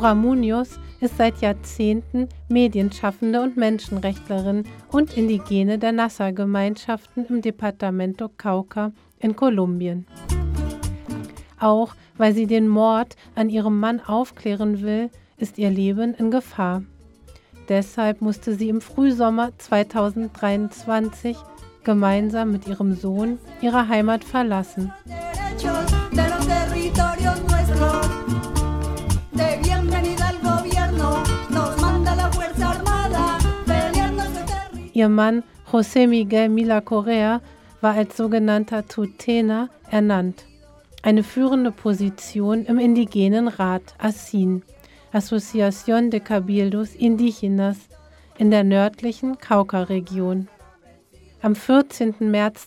Dora Muñoz ist seit Jahrzehnten Medienschaffende und Menschenrechtlerin und Indigene der Nasa-Gemeinschaften im Departamento Cauca in Kolumbien. Auch weil sie den Mord an ihrem Mann aufklären will, ist ihr Leben in Gefahr. Deshalb musste sie im Frühsommer 2023 gemeinsam mit ihrem Sohn ihre Heimat verlassen. Ihr Mann José Miguel Mila Correa war als sogenannter Tutena ernannt, eine führende Position im indigenen Rat ASIN, Asociación de Cabildos Indígenas, in der nördlichen Cauca-Region. Am 14. März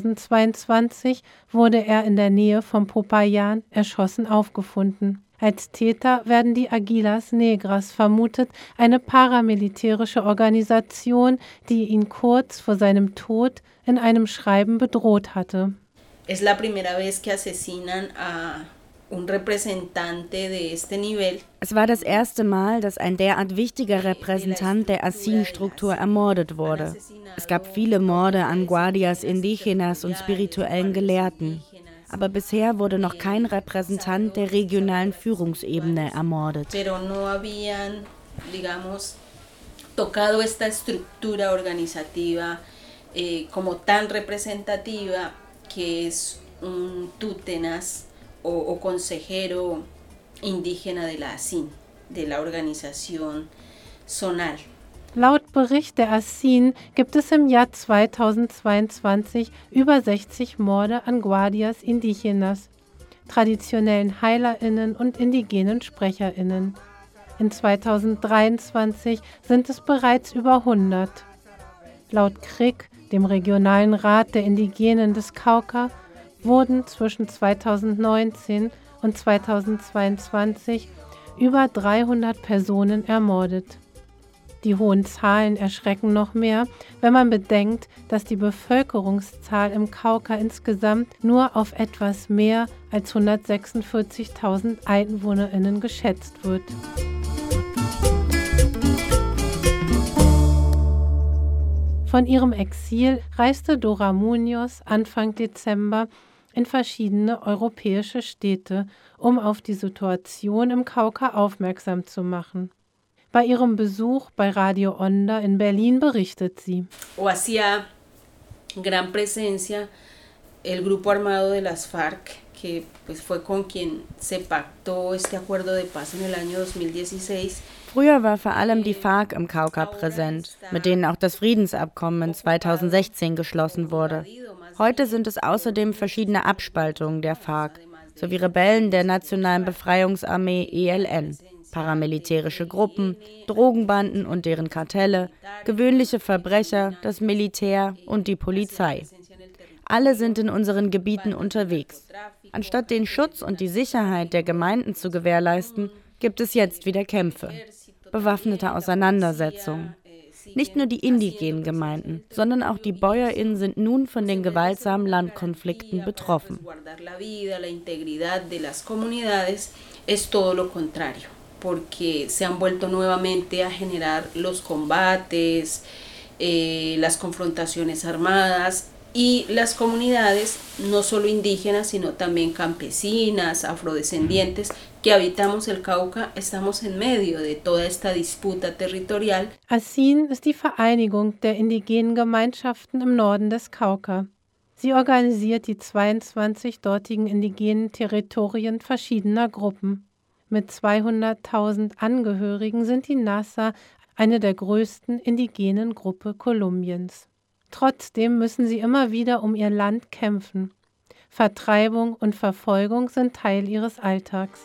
2022 wurde er in der Nähe von Popayán erschossen aufgefunden. Als Täter werden die Aguilas Negras vermutet, eine paramilitärische Organisation, die ihn kurz vor seinem Tod in einem Schreiben bedroht hatte. Es la primera vez que asesinan a un representante de este nivel. Es war das erste Mal, dass ein derart wichtiger Repräsentant der ASIN-Struktur ermordet wurde. Es gab viele Morde an Guardias Indígenas und spirituellen Gelehrten. Aber bisher wurde noch kein Repräsentant der regionalen Führungsebene ermordet. Pero no habían, digamos, tocado esta estructura organizativa como tan representativa que es un tutenas o consejero indígena de la ASIN, de la Organización Zonal. Laut Bericht der ASIN gibt es im Jahr 2022 über 60 Morde an Guardias Indígenas, traditionellen HeilerInnen und indigenen SprecherInnen. In 2023 sind es bereits über 100. Laut CRIC, dem Regionalen Rat der Indigenen des Cauca, wurden zwischen 2019 und 2022 über 300 Personen ermordet. Die hohen Zahlen erschrecken noch mehr, wenn man bedenkt, dass die Bevölkerungszahl im Cauca insgesamt nur auf etwas mehr als 146.000 EinwohnerInnen geschätzt wird. Von ihrem Exil reiste Dora Muñoz Anfang Dezember in verschiedene europäische Städte, um auf die Situation im Cauca aufmerksam zu machen. Bei ihrem Besuch bei Radio Onda in Berlin berichtet sie. O hacía gran presencia el grupo armado de las FARC, que pues fue con quien se pactó este acuerdo de paz en el año 2016. Früher war vor allem die FARC im Cauca präsent, mit denen auch das Friedensabkommen in 2016 geschlossen wurde. Heute sind es außerdem verschiedene Abspaltungen der FARC, sowie Rebellen der Nationalen Befreiungsarmee ELN. Paramilitärische Gruppen, Drogenbanden und deren Kartelle, gewöhnliche Verbrecher, das Militär und die Polizei. Alle sind in unseren Gebieten unterwegs. Anstatt den Schutz und die Sicherheit der Gemeinden zu gewährleisten, gibt es jetzt wieder Kämpfe, bewaffnete Auseinandersetzungen. Nicht nur die indigenen Gemeinden, sondern auch die BäuerInnen sind nun von den gewaltsamen Landkonflikten betroffen. Porque se han vuelto nuevamente a generar los combates, las confrontaciones armadas y las comunidades, no solo indígenas, sino también campesinas, afrodescendientes, que habitamos el Cauca, estamos en medio de toda esta disputa territorial. ASIN ist die Vereinigung der indigenen Gemeinschaften im Norden des Cauca. Sie organisiert die 22 dortigen indigenen Territorien verschiedener Gruppen. Mit 200.000 Angehörigen sind die Nasa eine der größten indigenen Gruppen Kolumbiens. Trotzdem müssen sie immer wieder um ihr Land kämpfen. Vertreibung und Verfolgung sind Teil ihres Alltags.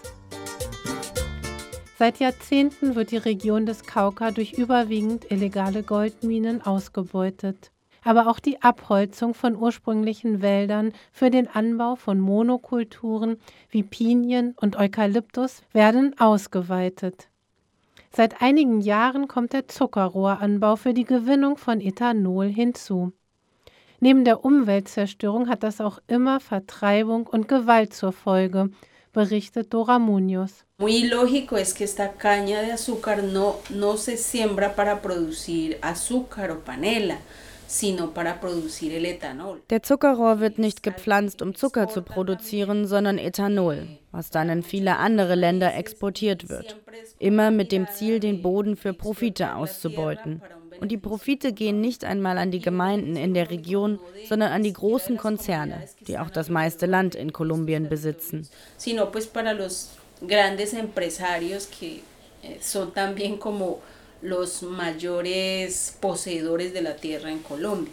Seit Jahrzehnten wird die Region des Cauca durch überwiegend illegale Goldminen ausgebeutet. Aber auch die Abholzung von ursprünglichen Wäldern für den Anbau von Monokulturen wie Pinien und Eukalyptus werden ausgeweitet. Seit einigen Jahren kommt der Zuckerrohranbau für die Gewinnung von Ethanol hinzu. Neben der Umweltzerstörung hat das auch immer Vertreibung und Gewalt zur Folge, berichtet Dora Muñoz. Muy ilógico es que esta caña de azúcar no se siembra para producir azúcar o panela, sino para producir el etanol. Der Zuckerrohr wird nicht gepflanzt, um Zucker zu produzieren, sondern Ethanol, was dann in viele andere Länder exportiert wird. Immer mit dem Ziel, den Boden für Profite auszubeuten. Und die Profite gehen nicht einmal an die Gemeinden in der Region, sondern an die großen Konzerne, die auch das meiste Land in Kolumbien besitzen. Sino pues para los grandes empresarios que son también como los mayores poseedores de la tierra en Colombia.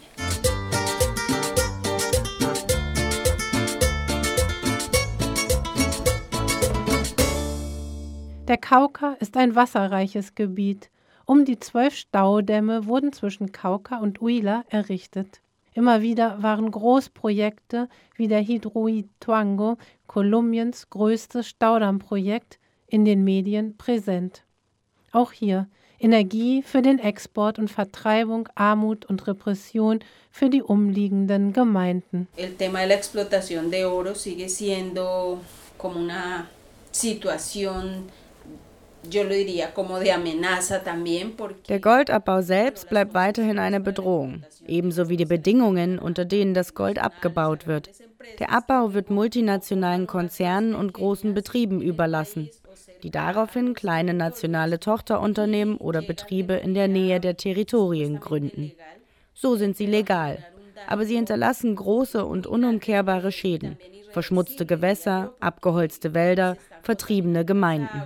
Der Cauca ist ein wasserreiches Gebiet. Um die 12 Staudämme wurden zwischen Cauca und Huila errichtet. Immer wieder waren Großprojekte wie der Hidroituango, Kolumbiens größtes Staudammprojekt, in den Medien präsent. Auch hier Energie für den Export und Vertreibung, Armut und Repression für die umliegenden Gemeinden. El tema de la explotación de oro sigue siendo como una situación, yo lo diría como de amenaza también. Der Goldabbau selbst bleibt weiterhin eine Bedrohung, ebenso wie die Bedingungen, unter denen das Gold abgebaut wird. Der Abbau wird multinationalen Konzernen und großen Betrieben überlassen, die daraufhin kleine nationale Tochterunternehmen oder Betriebe in der Nähe der Territorien gründen. So sind sie legal, aber sie hinterlassen große und unumkehrbare Schäden. Verschmutzte Gewässer, abgeholzte Wälder, vertriebene Gemeinden.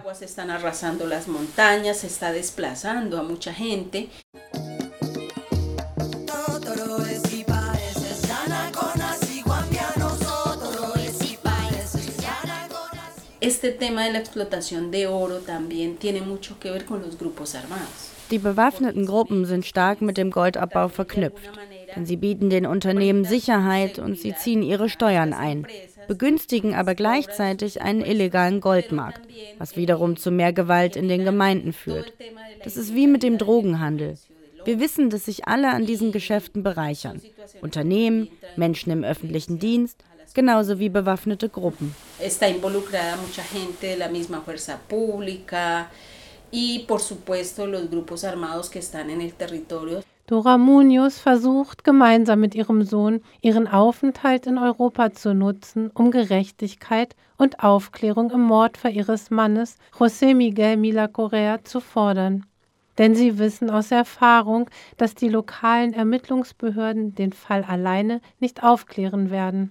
Este tema de la explotación de oro también tiene mucho que ver con los grupos armados. Die bewaffneten Gruppen sind stark mit dem Goldabbau verknüpft, denn sie bieten den Unternehmen Sicherheit und sie ziehen ihre Steuern ein, begünstigen aber gleichzeitig einen illegalen Goldmarkt, was wiederum zu mehr Gewalt in den Gemeinden führt. Das ist wie mit dem Drogenhandel. Wir wissen, dass sich alle an diesen Geschäften bereichern. Unternehmen, Menschen im öffentlichen Dienst, genauso wie bewaffnete Gruppen. Está involucrada mucha gente de la misma fuerza pública y por supuesto los grupos armados que están en el territorio. Dora Muñoz versucht, gemeinsam mit ihrem Sohn ihren Aufenthalt in Europa zu nutzen, um Gerechtigkeit und Aufklärung im Mordfall ihres Mannes José Miguel Mila Correa zu fordern. Denn sie wissen aus Erfahrung, dass die lokalen Ermittlungsbehörden den Fall alleine nicht aufklären werden.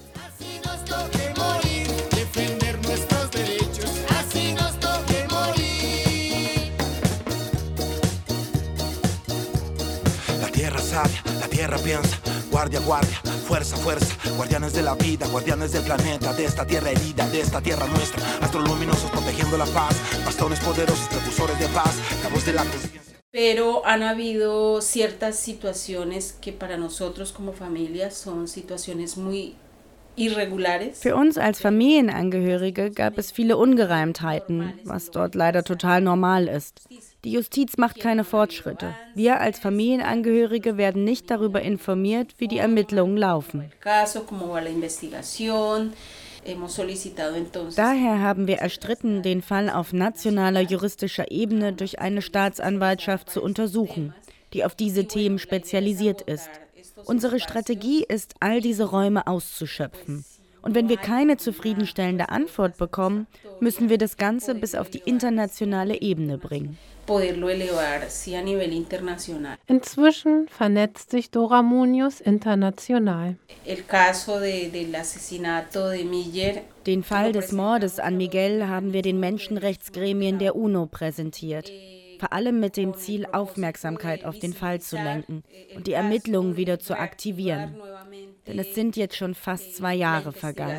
La tierra piensa, guardia, guardia, fuerza, fuerza, guardianes de la vida, guardianes del planeta, de esta tierra herida, de esta tierra nuestra, astros luminosos protegiendo la paz, bastones poderosos, precursores de paz, la voz de la conciencia. Pero han habido ciertas situaciones que para nosotros como familia son situaciones muy irregulares. Für uns als Familienangehörige gab es viele Ungereimtheiten, was dort leider total normal ist. Die Justiz macht keine Fortschritte. Wir als Familienangehörige werden nicht darüber informiert, wie die Ermittlungen laufen. Daher haben wir erstritten, den Fall auf nationaler juristischer Ebene durch eine Staatsanwaltschaft zu untersuchen, die auf diese Themen spezialisiert ist. Unsere Strategie ist, all diese Räume auszuschöpfen. Und wenn wir keine zufriedenstellende Antwort bekommen, müssen wir das Ganze bis auf die internationale Ebene bringen. Inzwischen vernetzt sich Dora Muñoz international. Den Fall des Mordes an Miguel haben wir den Menschenrechtsgremien der UNO präsentiert. Vor allem mit dem Ziel, Aufmerksamkeit auf den Fall zu lenken und die Ermittlungen wieder zu aktivieren. Denn es sind jetzt schon fast 2 Jahre vergangen.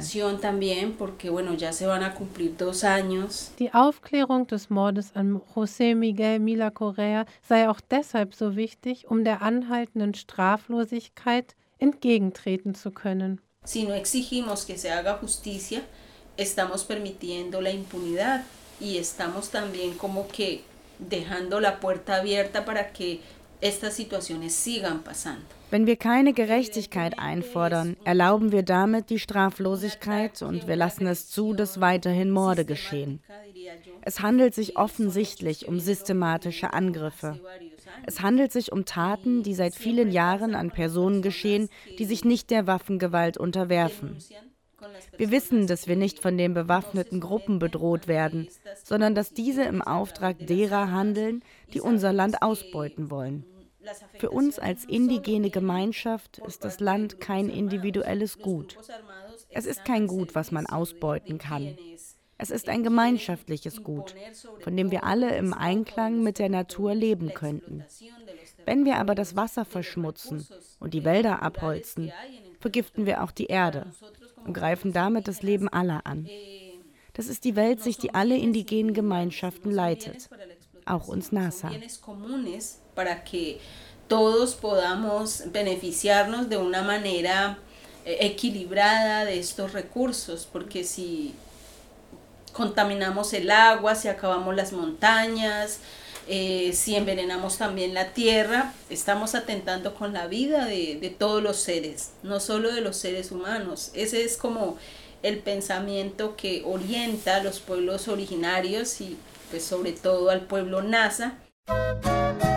Die Aufklärung des Mordes an José Miguel Mila Correa sei auch deshalb so wichtig, um der anhaltenden Straflosigkeit entgegentreten zu können. Si no exigimos que se haga justicia, estamos permitiendo la impunidad y estamos también como que dejando la puerta abierta para que estas situaciones sigan pasando. Wenn wir keine Gerechtigkeit einfordern, erlauben wir damit die Straflosigkeit und wir lassen es zu, dass weiterhin Morde geschehen. Es handelt sich offensichtlich um systematische Angriffe. Es handelt sich um Taten, die seit vielen Jahren an Personen geschehen, die sich nicht der Waffengewalt unterwerfen. Wir wissen, dass wir nicht von den bewaffneten Gruppen bedroht werden, sondern dass diese im Auftrag derer handeln, die unser Land ausbeuten wollen. Für uns als indigene Gemeinschaft ist das Land kein individuelles Gut. Es ist kein Gut, was man ausbeuten kann. Es ist ein gemeinschaftliches Gut, von dem wir alle im Einklang mit der Natur leben könnten. Wenn wir aber das Wasser verschmutzen und die Wälder abholzen, vergiften wir auch die Erde und greifen damit das Leben aller an. Das ist die Weltsicht, die alle indigenen Gemeinschaften leitet, auch uns NASA. Para que todos podamos beneficiarnos de una manera equilibrada de estos recursos, porque si contaminamos el agua, si acabamos las montañas, si envenenamos también la tierra, estamos atentando con la vida de todos los seres, no solo de los seres humanos. Ese es como el pensamiento que orienta a los pueblos originarios y pues sobre todo al pueblo Nasa.